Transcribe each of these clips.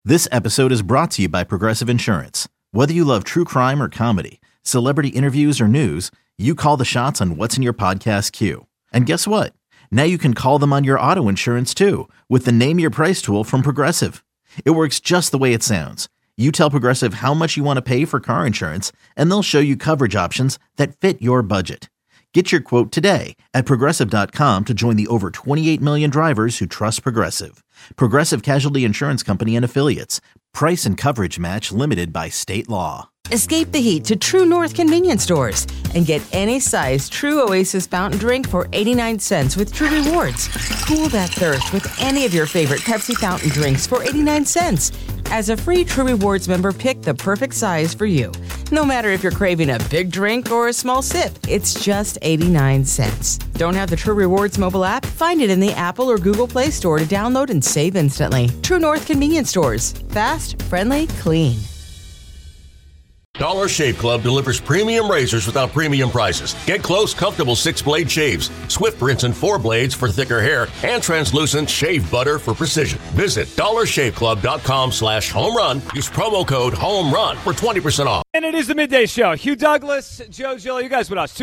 This episode is brought to you by Progressive Insurance. Whether you love true crime or comedy, celebrity interviews or news, you call the shots on what's in your podcast queue. And guess what? Now you can call them on your auto insurance too with the Name Your Price tool from Progressive. It works just the way it sounds. You tell Progressive how much you want to pay for car insurance, and they'll show you coverage options that fit your budget. Get your quote today at Progressive.com to join the over 28 million drivers who trust Progressive. Progressive Casualty Insurance Company and Affiliates. Price and coverage match limited by state law. Escape the heat to True North convenience stores and get any size True Oasis fountain drink for 89 cents with True Rewards. Cool that thirst with any of your favorite Pepsi fountain drinks for 89 cents. As a free True Rewards member, pick the perfect size for you. No matter if you're craving a big drink or a small sip, it's just 89 cents. Don't have the True Rewards mobile app? Find it in the Apple or Google Play Store to download and save instantly. True North convenience stores. Fast, friendly, clean. Dollar Shave Club delivers premium razors without premium prices. Get close, comfortable 6-blade shaves, swift rinse and 4 blades for thicker hair, and translucent shave butter for precision. Visit dollarshaveclub.com/home run. Use promo code HOME RUN for 20% off. And it is the Midday Show. Hugh Douglas, Joe Gill, you guys with us.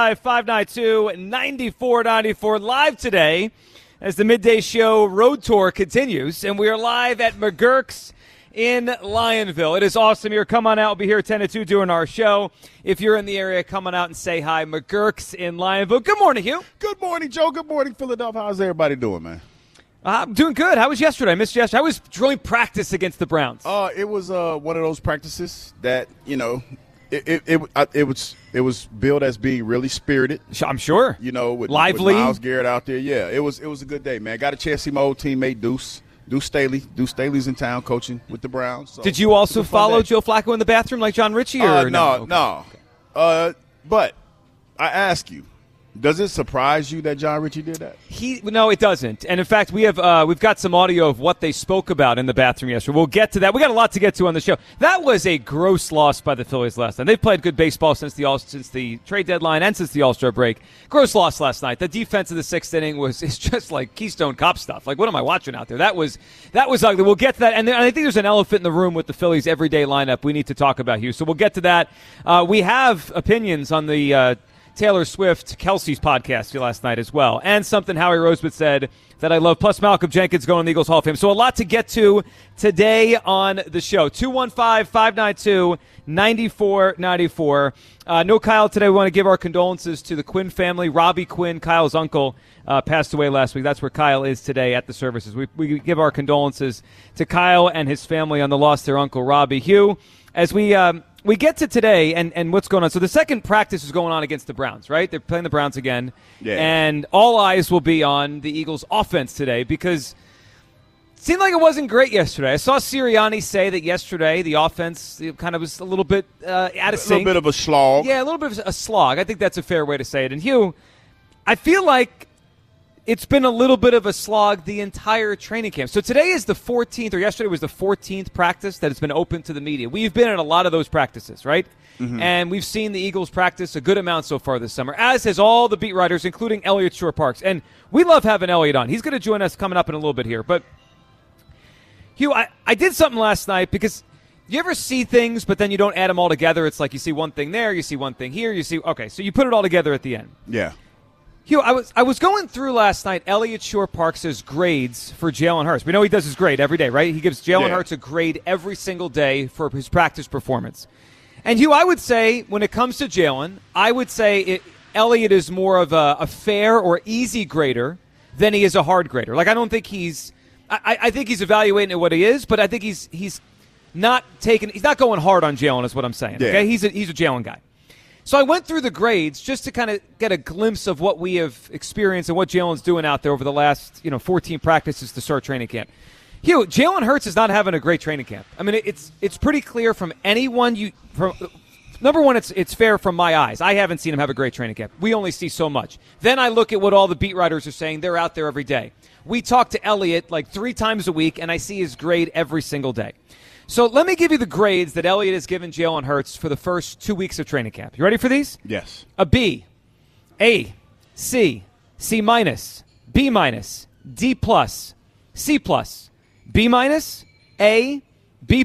215-592-9494 live today as the Midday Show road tour continues. And we are live at McGurk's in Lionville. It is awesome here. Come on out. We'll be here 10 to 2 during our show. If you're in the area, come on out and say hi. McGurk's in Lionville. Good morning, Hugh. Good morning, Joe. Good morning, Philadelphia. How's everybody doing, man? I'm doing good. How was yesterday? I missed yesterday. How was drilling practice against the Browns? It was one of those practices that, you know, it was billed as being really spirited. I'm sure. You know, with lively. With Myles Garrett out there. Yeah, it was a good day, man. Got a chance to see my old teammate Deuce Staley. Deuce Staley's in town coaching with the Browns. So did you also follow Joe Flacco in the bathroom like John Ritchie? Or no. But I ask you, does it surprise you that John Ritchie did that? No, it doesn't. And in fact, we've got some audio of what they spoke about in the bathroom yesterday. We'll get to that. We got a lot to get to on the show. That was a gross loss by the Phillies last night. They've played good baseball since the trade deadline and since the All-Star break. Gross loss last night. The defense of the sixth inning is just like Keystone Cop stuff. Like, what am I watching out there? That was ugly. We'll get to that. And I think there's an elephant in the room with the Phillies' everyday lineup we need to talk about, Hugh. So we'll get to that. We have opinions on the Taylor Swift, Kelsey's podcast last night as well, and something Howie Rosewood said that I love, plus Malcolm Jenkins going to the Eagles Hall of Fame. So a lot to get to today on the show. 215-592-9494. No Kyle today. We want to give our condolences to the Quinn family. Robbie Quinn, Kyle's uncle, passed away last week. That's where Kyle is today at the services. We give our condolences to Kyle and his family on the loss of their uncle, Robbie. Hugh, as we get to today and what's going on. So the second practice is going on against the Browns, right? They're playing the Browns again. Yeah. And all eyes will be on the Eagles' offense today because it seemed like it wasn't great yesterday. I saw Sirianni say that yesterday the offense kind of was a little bit out of sync. A little bit of a slog. Yeah, a little bit of a slog. I think that's a fair way to say it. And Hugh, I feel like it's been a little bit of a slog the entire training camp. So today is the 14th, or yesterday was the 14th practice that has been open to the media. We've been at a lot of those practices, right? Mm-hmm. And we've seen the Eagles practice a good amount so far this summer, as has all the beat writers, including Elliot Shore-Parks. And we love having Elliot on. He's going to join us coming up in a little bit here. But, Hugh, I did something last night because you ever see things, but then you don't add them all together. It's like you see one thing there, you see one thing here, okay, so you put it all together at the end. Yeah. Hugh, I was going through last night Elliot Shore-Parks' grades for Jalen Hurts. We know he does his grade every day, right? He gives Jalen Hurts a grade every single day for his practice performance. And, Hugh, I would say when it comes to Jalen, I would say Elliot is more of a fair or easy grader than he is a hard grader. Like, I don't think I think he's evaluating at what he is, but I think he's not going hard on Jalen is what I'm saying. Yeah. Okay? He's a Jalen guy. So I went through the grades just to kind of get a glimpse of what we have experienced and what Jalen's doing out there over the last 14 practices to start training camp. Hugh, Jalen Hurts is not having a great training camp. I mean, it's pretty clear from anyone number one, it's fair from my eyes. I haven't seen him have a great training camp. We only see so much. Then I look at what all the beat writers are saying. They're out there every day. We talk to Elliot like 3 times a week, and I see his grade every single day. So let me give you the grades that Elliot has given Jalen Hurts for the first 2 weeks of training camp. You ready for these? Yes. A B, A, C, C minus, B minus, D plus, C plus, B minus, A, B+,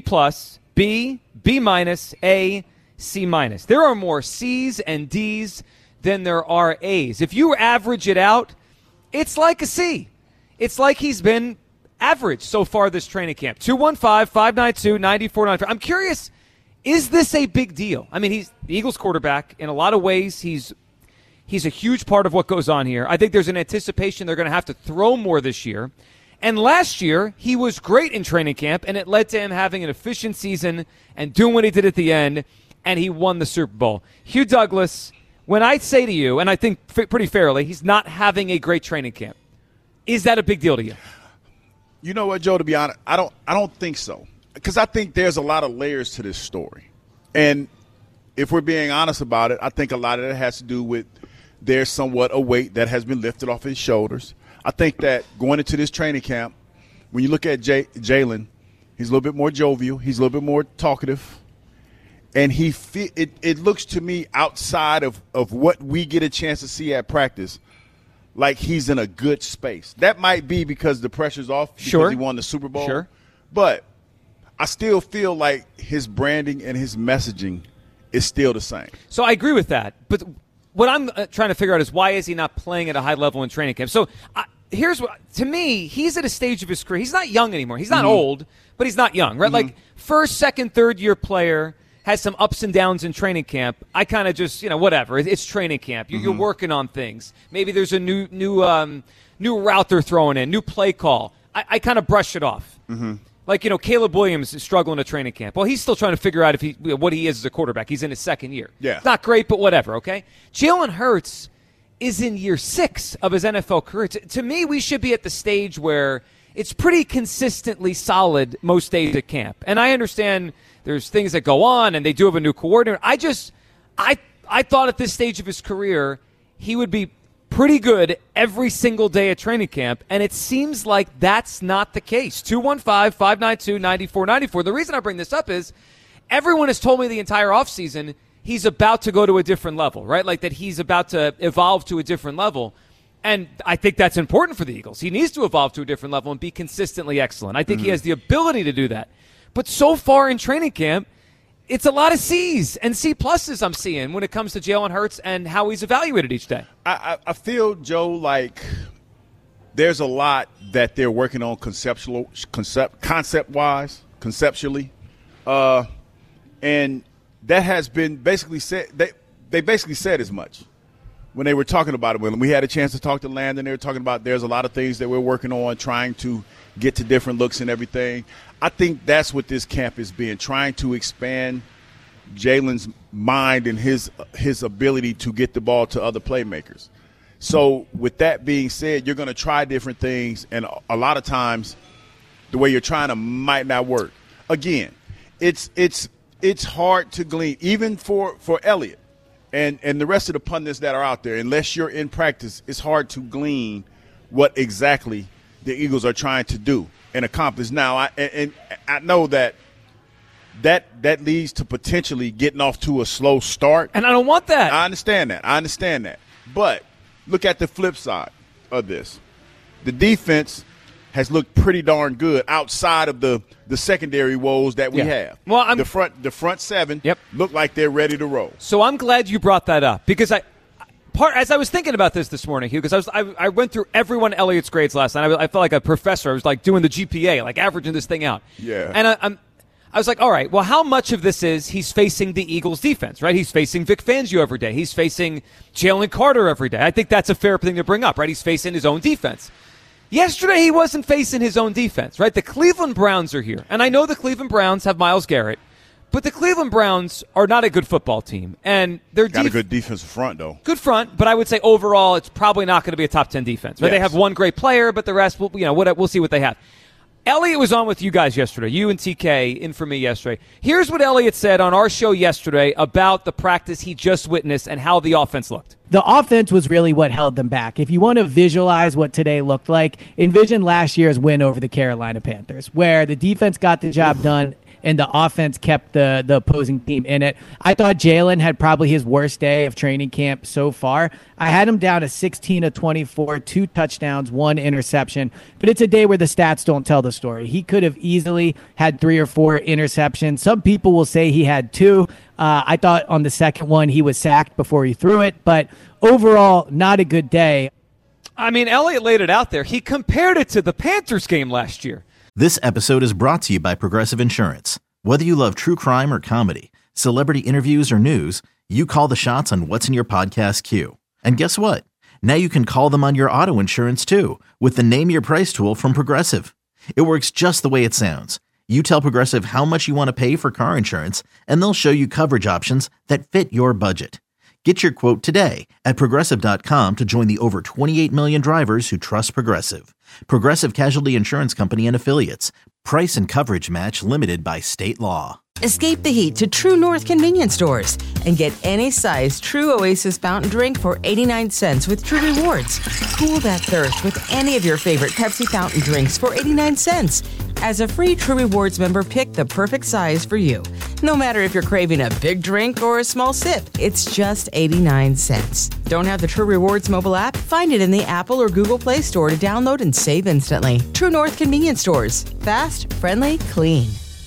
B, B-, A, C-. There are more C's and D's than there are A's. If you average it out, it's like a C. It's like he's been average so far this training camp. 215-592-9495. I'm curious, is this a big deal? I mean, he's the Eagles quarterback. In a lot of ways, he's a huge part of what goes on here. I think there's an anticipation they're going to have to throw more this year. And last year, he was great in training camp, and it led to him having an efficient season and doing what he did at the end, and he won the Super Bowl. Hugh Douglas, when I say to you, and I think pretty fairly, he's not having a great training camp, is that a big deal to you? You know what, Joe, to be honest, I don't think so. Because I think there's a lot of layers to this story. And if we're being honest about it, I think a lot of it has to do with there's somewhat a weight that has been lifted off his shoulders. I think that going into this training camp, when you look at Jalen, he's a little bit more jovial. He's a little bit more talkative. And it looks to me outside of what we get a chance to see at practice like he's in a good space. That might be because the pressure's off because he won the Super Bowl. Sure. But I still feel like his branding and his messaging is still the same. So I agree with that. But what I'm trying to figure out is why is he not playing at a high level in training camp? So here's what, to me, he's at a stage of his career. He's not young anymore. He's not old, but he's not young, right? Like first, second, third year player has some ups and downs in training camp. I kind of just, whatever. It's training camp. You're working on things. Maybe there's a new route they're throwing in, new play call. I kind of brush it off. Like, Caleb Williams is struggling at training camp. Well, he's still trying to figure out what he is as a quarterback. He's in his second year. Yeah. It's not great, but whatever, okay? Jalen Hurts is in year 6 of his NFL career. To me, we should be at the stage where it's pretty consistently solid most days at camp. And I understand there's things that go on, and they do have a new coordinator. I thought at this stage of his career he would be pretty good every single day at training camp, and it seems like that's not the case. 215-592-9494. The reason I bring this up is everyone has told me the entire offseason he's about to go to a different level, right? Like that he's about to evolve to a different level. And I think that's important for the Eagles. He needs to evolve to a different level and be consistently excellent. I think he has the ability to do that. But so far in training camp, it's a lot of C's and C pluses I'm seeing when it comes to Jalen Hurts and how he's evaluated each day. I feel, Joe, like there's a lot that they're working on concept-wise, conceptually. And that has been basically said. They basically said as much when they were talking about it. When we had a chance to talk to Landon, they were talking about there's a lot of things that we're working on, trying to get to different looks and everything. I think that's what this camp is being, trying to expand Jalen's mind and his ability to get the ball to other playmakers. So with that being said, you're going to try different things, and a lot of times the way you're trying to might not work. Again, it's hard to glean, even for Elliott and the rest of the pundits that are out there. Unless you're in practice, it's hard to glean what exactly the Eagles are trying to do and accomplish. Now, I know that leads to potentially getting off to a slow start. And I don't want that. I understand that. But look at the flip side of this. The defense has looked pretty darn good outside of the secondary woes that we have. Well, the front seven look like they're ready to roll. So I'm glad you brought that up because as I was thinking about this morning, Hugh, because I went through everyone Elliott's grades last night. I felt like a professor. I was like doing the GPA, like averaging this thing out. Yeah. And I was like, all right, well, how much of this is he's facing the Eagles defense, right? He's facing Vic Fangio every day. He's facing Jalen Carter every day. I think that's a fair thing to bring up, right? He's facing his own defense. Yesterday, he wasn't facing his own defense, right? The Cleveland Browns are here. And I know the Cleveland Browns have Myles Garrett, but the Cleveland Browns are not a good football team. And they're got a good defensive front, though. Good front, but I would say overall it's probably not going to be a top 10 defense. Right? Yes. They have one great player, but the rest, we'll see what they have. Elliott was on with you guys yesterday, you and TK in for me yesterday. Here's what Elliott said on our show yesterday about the practice he just witnessed and how the offense looked. The offense was really what held them back. If you want to visualize what today looked like, envision last year's win over the Carolina Panthers, where the defense got the job done and the offense kept the opposing team in it. I thought Jalen had probably his worst day of training camp so far. I had him down to 16 of 24, 2 touchdowns, 1 interception, but it's a day where the stats don't tell the story. He could have easily had 3 or 4 interceptions. Some people will say he had 2. I thought on the second one he was sacked before he threw it, but overall, not a good day. I mean, Elliott laid it out there. He compared it to the Panthers game last year. This episode is brought to you by Progressive Insurance. Whether you love true crime or comedy, celebrity interviews or news, you call the shots on what's in your podcast queue. And guess what? Now you can call them on your auto insurance too with the Name Your Price tool from Progressive. It works just the way it sounds. You tell Progressive how much you want to pay for car insurance, and they'll show you coverage options that fit your budget. Get your quote today at Progressive.com to join the over 28 million drivers who trust Progressive. Progressive Casualty Insurance Company and Affiliates. Price and coverage match limited by state law. Escape the heat to True North convenience stores and get any size True Oasis fountain drink for 89 cents with True Rewards. Cool that thirst with any of your favorite Pepsi fountain drinks for 89 cents. As a free True Rewards member, pick the perfect size for you. No matter if you're craving a big drink or a small sip, it's just 89 cents. Don't have the True Rewards mobile app? Find it in the Apple or Google Play Store to download and save instantly. True North convenience stores. Fast, friendly, clean.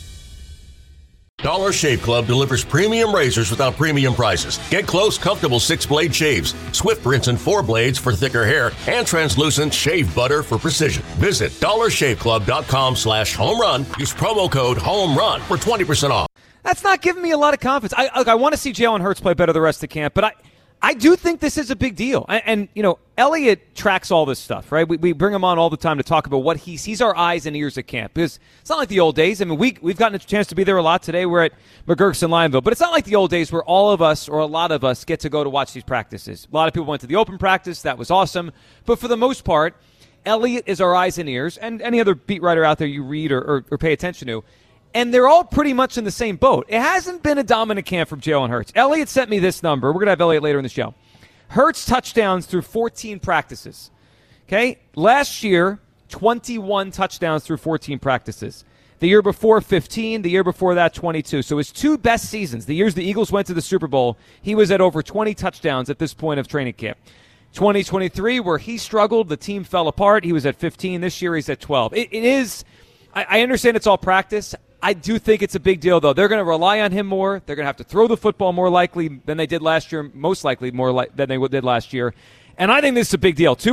Dollar Shave Club delivers premium razors without premium prices. Get close, comfortable 6-blade shaves, Swift rinse and 4 blades for thicker hair, and translucent shave butter for precision. Visit dollarshaveclub.com/home run. Use promo code HOME RUN for 20% off. That's not giving me a lot of confidence. I want to see Jalen Hurts play better the rest of the camp, but I do think this is a big deal. And you know, Elliott tracks all this stuff, right? We bring him on all the time to talk about what he's our eyes and ears at camp. Because it's not like the old days. I mean, we've gotten a chance to be there a lot today. We're at McGurk's in Lineville. But it's not like the old days where all of us or a lot of us get to go to watch these practices. A lot of people went to the open practice. That was awesome. But for the most part, Elliott is our eyes and ears. And any other beat writer out there you read or pay attention to. And they're all pretty much in the same boat. It hasn't been a dominant camp from Jalen Hurts. Elliott sent me this number. We're going to have Elliott later in the show. Hurts touchdowns through 14 practices. Okay? Last year, 21 touchdowns through 14 practices. The year before, 15. The year before that, 22. So his 2 best seasons, the years the Eagles went to the Super Bowl, he was at over 20 touchdowns at this point of training camp. 2023, where he struggled, the team fell apart. He was at 15. This year, he's at 12. It is, I understand it's all practice. I do think it's a big deal, though. They're going to rely on him more. They're going to have to throw the football more likely than they did last year, most likely more than they did last year. And I think this is a big deal.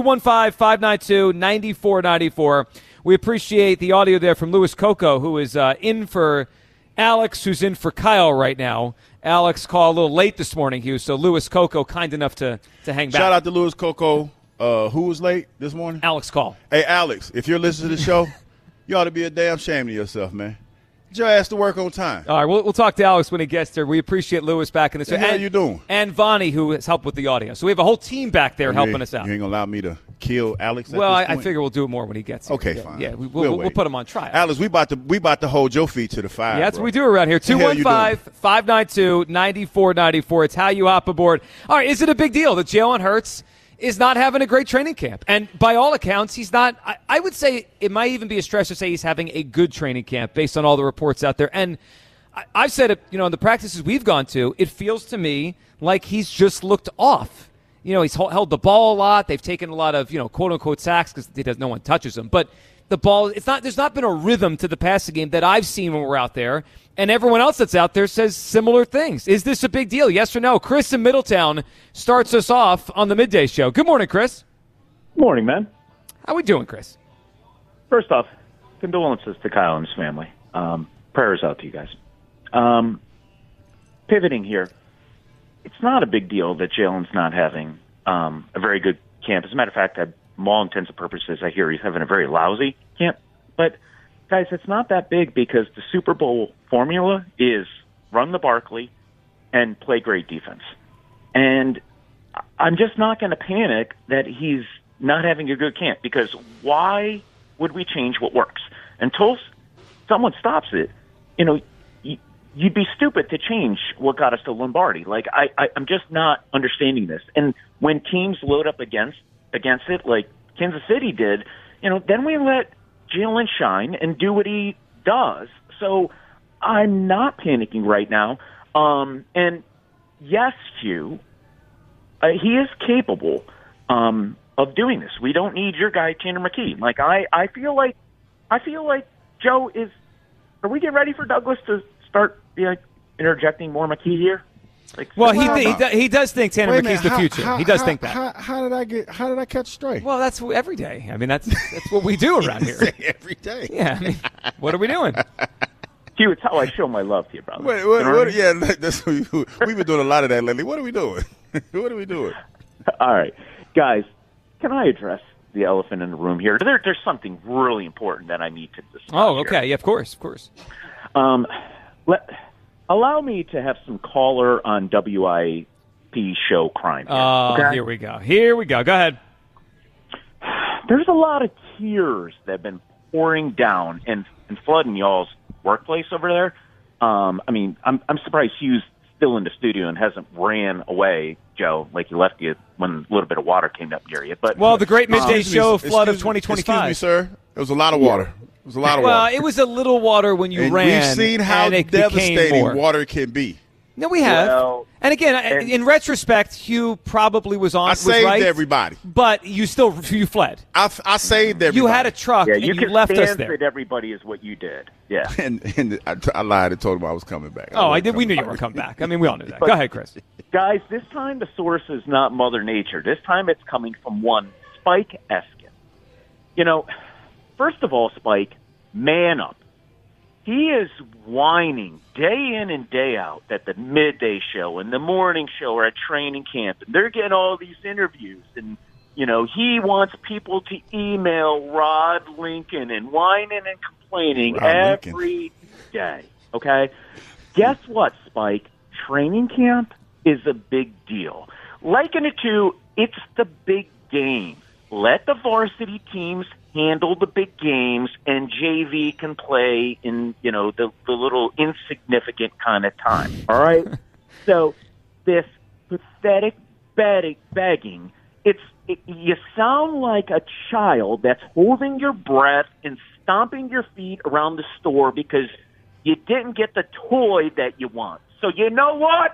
215-592-9494. We appreciate the audio there from Louis Coco, who is in for Alex, who's in for Kyle right now. Alex called a little late this morning, Hugh, so Louis Coco kind enough to hang back. Shout out to Louis Coco. Who was late this morning? Alex Call. Hey, Alex, if you're listening to the show, you ought to be a damn shame to yourself, man. Get your ass to work on time. All right, we'll talk to Alex when he gets there. We appreciate Louis back in the show. What the hell you doing? And Vonnie, who has helped with the audio. So we have a whole team back there helping us out. You ain't going to allow me to kill Alex at Well, this I point? figure we'll do it more when he gets here. Okay, fine. Yeah, we'll put him on trial. Alex, we about to hold your feet to the fire. Yeah, that's bro. what we do around here. 215-592-9494. It's how you hop aboard. All right, is it a big deal that Jalen Hurts is not having a great training camp? And by all accounts, he's not. I would say it might even be a stretch to say he's having a good training camp based on all the reports out there. And I've said it, in the practices we've gone to, it feels to me like he's just looked off. He's held the ball a lot. They've taken a lot of, quote-unquote sacks because no one touches him. But the ball, there's not been a rhythm to the passing game that I've seen when we're out there. And everyone else that's out there says similar things. Is this a big deal? Yes or no? Chris in Middletown starts us off on the midday show. Good morning, Chris. Morning, man. How we doing, Chris? First off, condolences to Kyle and his family. Prayers out to you guys. Pivoting here, it's not a big deal that Jalen's not having a very good camp. As a matter of fact, all intents and purposes, I hear he's having a very lousy camp. But, guys, it's not that big because the Super Bowl formula is run the Barkley and play great defense. And I'm just not going to panic that he's not having a good camp, because why would we change what works? Until someone stops it, you'd be stupid to change what got us to Lombardi. I'm just not understanding this. And when teams load up against it, like Kansas City did, then we let Jalen shine and do what he does. So I'm not panicking right now. And yes, Hugh, he is capable of doing this. We don't need your guy Tanner McKee. Like I feel like Joe is. Are we getting ready for Douglas to start interjecting more McKee here? Well, he does think Tanner McKee's the future. He does think that. How did I catch straight? Well, that's every day. I mean, that's what we do around here. Every day. Yeah. I mean, what are we doing? Hugh, it's how I show my love to you, brother. We've been doing a lot of that lately. What are we doing? What are we doing? All right, guys, can I address the elephant in the room here? There's something really important that I need to discuss. Oh, okay. Here. Yeah, of course. Allow me to have some caller on WIP show crime. Okay? Here we go. Go ahead. There's a lot of tears that have been pouring down and flooding y'all's workplace over there. I mean, I'm surprised Hugh's still in the studio and hasn't ran away, Joe, like he left you when a little bit of water came up near you. But the great midday show flood of 2025. Excuse me, sir. It was a lot of water. It was a lot of water. Well, it was a little water when you ran. We've seen how devastating water can be. No, we have. Well, and again, in retrospect, Hugh probably was right. I saved everybody. But you fled. I saved everybody. You had a truck and you left us there. Everybody is what you did. Yeah. And I lied and told him I was coming back. I did. We knew you were coming back. I mean, we all knew that. Go ahead, Chris. Guys, this time the source is not Mother Nature. This time it's coming from one Spike Eskin. First of all, Spike, man up. He is whining day in and day out that the midday show and the morning show are at training camp, and they're getting all these interviews. And, he wants people to email Rod Lincoln and whining and complaining every day. Okay? Guess what, Spike? Training camp is a big deal. Liken it to, it's the big game. Let the varsity teams handle the big games, and JV can play in, the little insignificant kind of time. All right? So this pathetic begging, you sound like a child that's holding your breath and stomping your feet around the store because you didn't get the toy that you want. So you know what?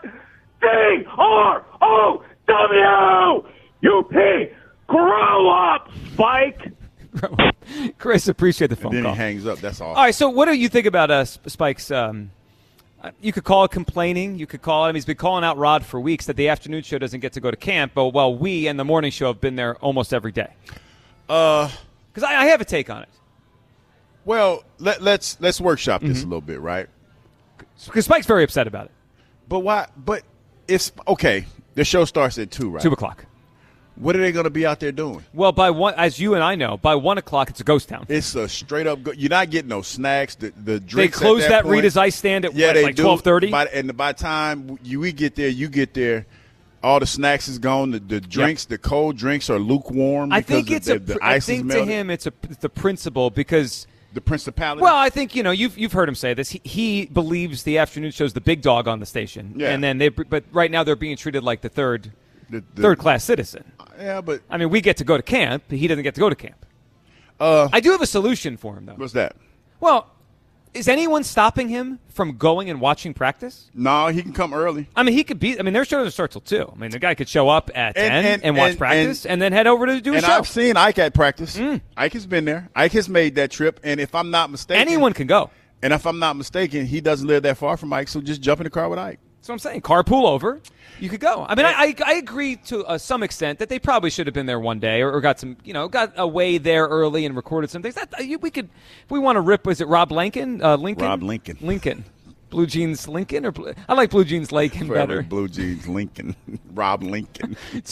DROWUP! Grow up, Spike! Chris, appreciate the phone call. Then he hangs up. That's all. All right, so what do you think about Spike's? You could call it complaining. You could call it. I mean, he's been calling out Rod for weeks that the afternoon show doesn't get to go to camp, but we and the morning show have been there almost every day. Because I have a take on it. Well, let's workshop this a little bit, right? Because Spike's very upset about it. But why? But it's okay. The show starts at 2, right? 2:00. What are they going to be out there doing? Well, by as you and I know, by 1:00 it's a ghost town. It's a straight up. You're not getting no snacks. The drinks. They close that point, Rita's Ice stand at like 12:30. And by the time we get there, you get there. All the snacks is gone. The drinks, the cold drinks are lukewarm. I think it's the ice is melted. To him, it's the principle because. The principality? Well, I think, you've heard him say this. He believes the afternoon show's the big dog on the station. Yeah. And then but right now they're being treated like the third-class citizen. Yeah, but... I mean, we get to go to camp. He doesn't get to go to camp. I do have a solution for him, though. What's that? Well, is anyone stopping him from going and watching practice? No, he can come early. I mean, he could be... I mean, their show doesn't start till 2. I mean, the guy could show up at 10 and watch practice and then head over to do a show. And I've seen Ike at practice. Ike has been there. Ike has made that trip. And if I'm not mistaken... Anyone can go. And if I'm not mistaken, he doesn't live that far from Ike, so just jump in the car with Ike. That's what I'm saying. Carpool over. You could go. I mean, I agree to some extent that they probably should have been there one day or got got away there early and recorded some things. We could, if we want to rip, was it Rob Lincoln? Lincoln? Rob Lincoln. Lincoln. Blue Jeans Lincoln? I like Blue Jeans Lincoln better. Blue Jeans Lincoln. Rob Lincoln.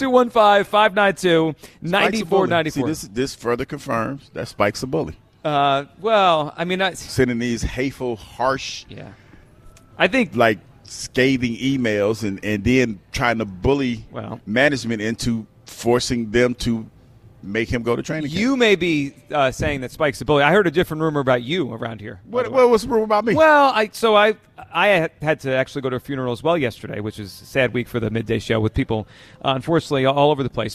215-592-9494. See, this further confirms that Spike's a bully. Well, I mean, sending these hateful, harsh, I think like scathing emails and then trying to bully management into forcing them to make him go to training camp. You may be saying that Spike's a bully. I heard a different rumor about you around here. What was the rumor about me? Well, I had to actually go to a funeral as well yesterday, which is a sad week for the midday show with people, unfortunately, all over the place. But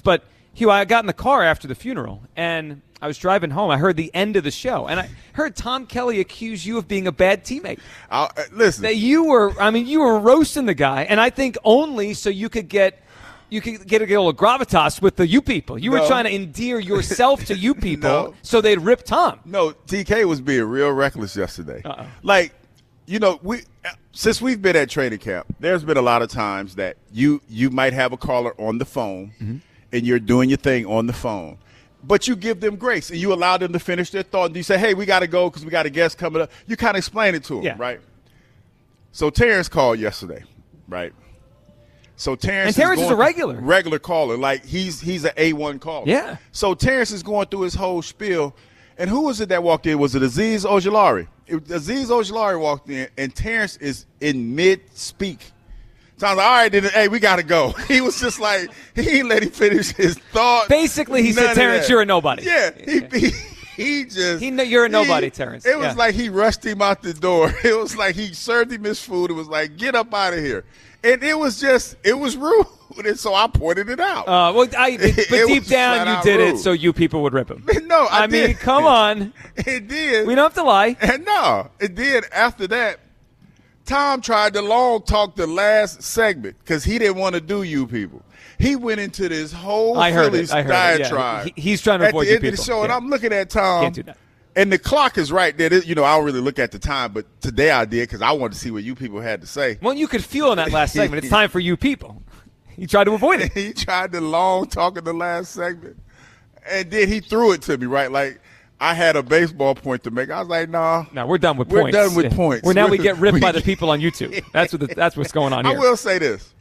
Hugh, I got in the car after the funeral, and I was driving home. I heard the end of the show, and I heard Tom Kelly accuse you of being a bad teammate. Listen, that you were roasting the guy, and I think only so you could get a little gravitas with the you people. You were trying to endear yourself to you people so they'd rip Tom. No, TK was being real reckless yesterday. Uh-oh. Like, since we've been at training camp, there's been a lot of times that you might have a caller on the phone, and you're doing your thing on the phone. But you give them grace, and you allow them to finish their thought. And you say, hey, we got to go because we got a guest coming up. You kind of explain it to them, right? So Terrence called yesterday, right? So Terrence is a regular caller. Like, he's an A1 caller. Yeah. So Terrence is going through his whole spiel. And who was it that walked in? Was it Azeez Ojulari? Azeez Ojulari walked in, and Terrence is in mid-speak. So I was like, all right, then, hey, we got to go. He was just like, he didn't let him finish his thought. Basically, he said, Terrence, you're a nobody. Yeah, you're a nobody, Terrence. It was like he rushed him out the door. It was like he served him his food. It was like, get up out of here. And it was rude. And so I pointed it out. But deep down, you did it so you people would rip him. No, I mean, come on. It did. We don't have to lie. And no, it did. After that, Tom tried to long talk the last segment because he didn't want to do you people. He went into this whole Phillies diatribe. Yeah. He's trying to avoid you people. At the end of the show, and I'm looking at Tom. Can't do that. And the clock is right there. I don't really look at the time, but today I did because I wanted to see what you people had to say. Well, you could feel in that last segment, it's time for you people. He tried to avoid it. He tried to long talk in the last segment. And then he threw it to me, right? Like, I had a baseball point to make. I was like, nah. No, we're done with points. We're done with points. We get ripped by the people on YouTube. That's what's going on here. I will say this.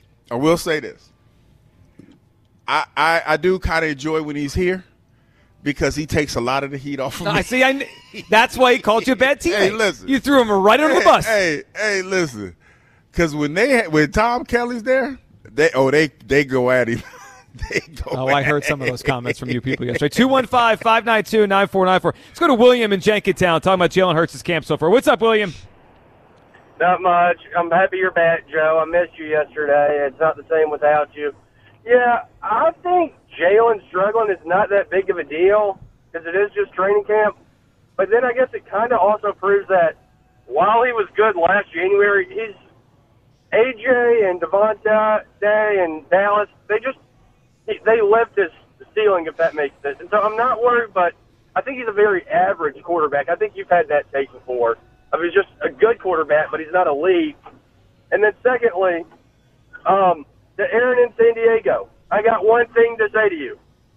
I do kind of enjoy when he's here because he takes a lot of the heat off of me. That's why he called you a bad teammate. Hey, listen. You threw him right under the bus. Hey, listen. Because when Tom Kelly's there, they go at him. I heard some of those comments from you people yesterday. 215-592-9494. Let's go to William in Jenkintown talking about Jalen Hurts' camp so far. What's up, William? Not much. I'm happy you're back, Joe. I missed you yesterday. It's not the same without you. Yeah, I think Jalen struggling is not that big of a deal because it is just training camp. But then I guess it kind of also proves that while he was good last January, he's AJ and Devontae and Dallas, they left his ceiling, if that makes sense. And so I'm not worried, but I think he's a very average quarterback. I think you've had that take before. I mean, he's just a good quarterback, but he's not elite. And then secondly, to Aaron in San Diego, I got one thing to say to you.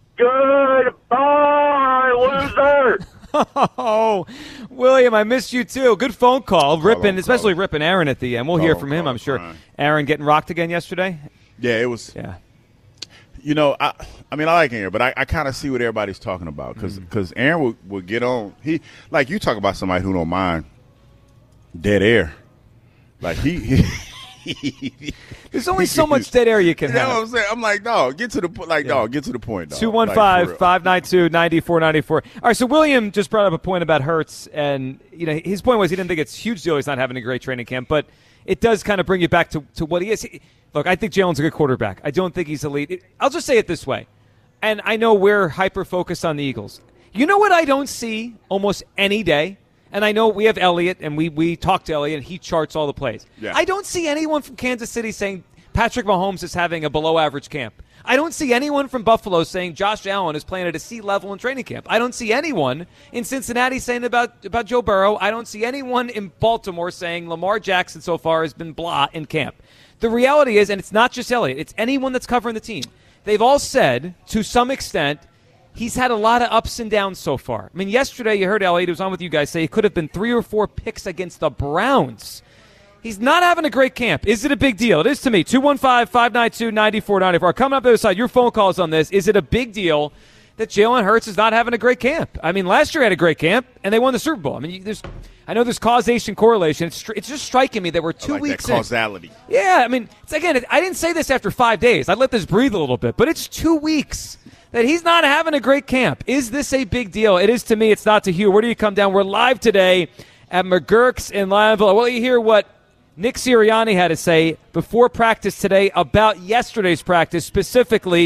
Goodbye, loser! Oh, William, I missed you too. Good phone call. Especially ripping Aaron at the end. We'll hear from him, I'm sure. Aaron getting rocked again yesterday? Yeah, it was. Yeah. I like Aaron, but I kind of see what everybody's talking about because Aaron would get on. You talk about somebody who don't mind dead air. Like there's only so much dead air you can have. You know what I'm saying? I'm like, dog, get to the point. Get to the point, dog. 215-592-9494. All right, so William just brought up a point about Hurts, and his point was he didn't think it's a huge deal he's not having a great training camp, but it does kind of bring you back to what he is. Look, I think Jalen's a good quarterback. I don't think he's elite. I'll just say it this way, and I know we're hyper-focused on the Eagles. You know what I don't see almost any day? And I know we have Elliott, and we talk to Elliott, and he charts all the plays. Yeah. I don't see anyone from Kansas City saying Patrick Mahomes is having a below-average camp. I don't see anyone from Buffalo saying Josh Allen is playing at a C level in training camp. I don't see anyone in Cincinnati saying about Joe Burrow. I don't see anyone in Baltimore saying Lamar Jackson so far has been blah in camp. The reality is, and it's not just Elliott, it's anyone that's covering the team. They've all said, to some extent, he's had a lot of ups and downs so far. I mean, yesterday you heard Elliott, who was on with you guys, say it could have been 3 or 4 picks against the Browns. He's not having a great camp. Is it a big deal? It is to me. 215-592-9494. Coming up the other side, your phone calls on this. Is it a big deal that Jalen Hurts is not having a great camp? I mean, last year he had a great camp, and they won the Super Bowl. I mean, I know there's causation, correlation. It's just striking me that we're 2 weeks that causality. in. Yeah, I mean, I didn't say this after 5 days. I let this breathe a little bit, but it's 2 weeks that he's not having a great camp. Is this a big deal? It is to me. It's not to Hugh. Where do you come down? We're live today at McGurk's in Lionville. Well, you hear what Nick Sirianni had to say before practice today about yesterday's practice, specifically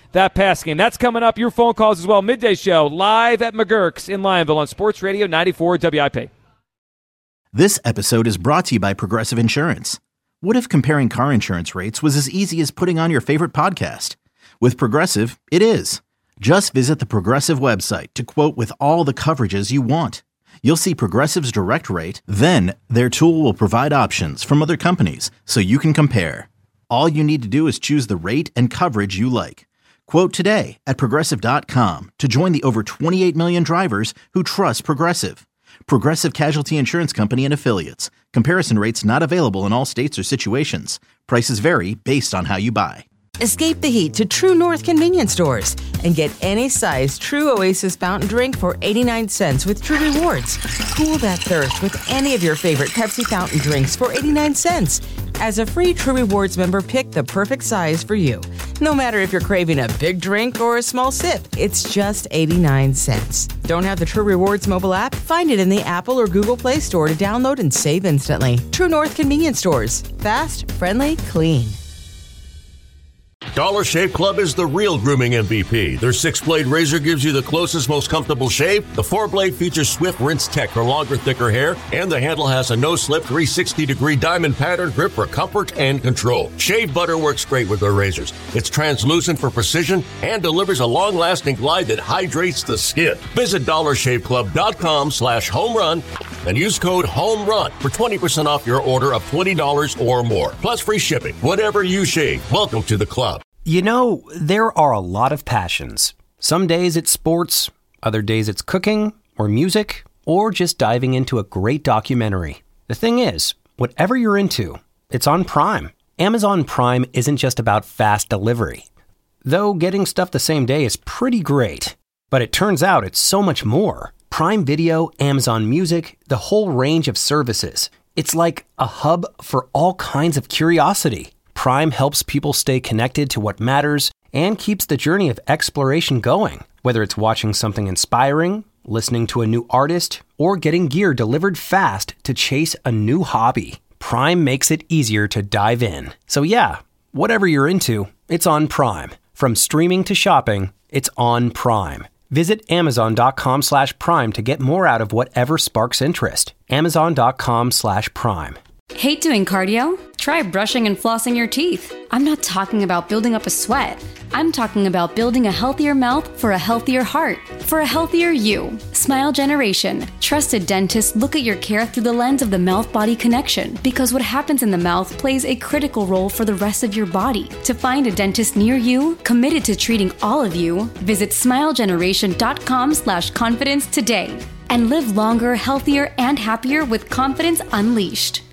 that pass game. That's coming up. Your phone calls as well. Midday Show live at McGurk's in Lionville on Sports Radio 94 WIP. This episode is brought to you by Progressive Insurance. What if comparing car insurance rates was as easy as putting on your favorite podcast? With Progressive, it is. Just visit the Progressive website to quote with all the coverages you want. You'll see Progressive's direct rate, then their tool will provide options from other companies so you can compare. All you need to do is choose the rate and coverage you like. Quote today at Progressive.com to join the over 28 million drivers who trust Progressive. Progressive Casualty Insurance Company and Affiliates. Comparison rates not available in all states or situations. Prices vary based on how you buy. Escape the heat to True North convenience stores and get any size True Oasis fountain drink for 89 cents with True Rewards. Cool that thirst with any of your favorite Pepsi fountain drinks for 89 cents. As a free True Rewards member, pick the perfect size for you. No matter if you're craving a big drink or a small sip, it's just 89 cents. Don't have the True Rewards mobile app? Find it in the Apple or Google Play Store to download and save instantly. True North convenience stores. Fast, friendly, clean. Dollar Shave Club is the real grooming MVP. Their 6-blade razor gives you the closest, most comfortable shave. The 4-blade features Swift Rinse Tech for longer, thicker hair, and the handle has a no-slip 360-degree diamond pattern grip for comfort and control. Shave butter works great with their razors. It's translucent for precision and delivers a long-lasting glide that hydrates the skin. Visit DollarShaveClub.com/homerun and use code HOMERUN for 20% off your order of $20 or more, plus free shipping. Whatever you shave, welcome to the club. You know, there are a lot of passions. Some days it's sports, other days it's cooking, or music, or just diving into a great documentary. The thing is, whatever you're into, it's on Prime. Amazon Prime isn't just about fast delivery. Though getting stuff the same day is pretty great. But it turns out it's so much more. Prime Video, Amazon Music, the whole range of services. It's like a hub for all kinds of curiosity. Prime helps people stay connected to what matters and keeps the journey of exploration going. Whether it's watching something inspiring, listening to a new artist, or getting gear delivered fast to chase a new hobby, Prime makes it easier to dive in. So yeah, whatever you're into, it's on Prime. From streaming to shopping, it's on Prime. Visit Amazon.com/Prime to get more out of whatever sparks interest. Amazon.com/Prime. Hate doing cardio? Try brushing and flossing your teeth. I'm not talking about building up a sweat. I'm talking about building a healthier mouth for a healthier heart, for a healthier you. Smile Generation. Trusted dentists look at your care through the lens of the mouth-body connection, because what happens in the mouth plays a critical role for the rest of your body. To find a dentist near you, committed to treating all of you, visit smilegeneration.com/confidence today and live longer, healthier, and happier with confidence unleashed.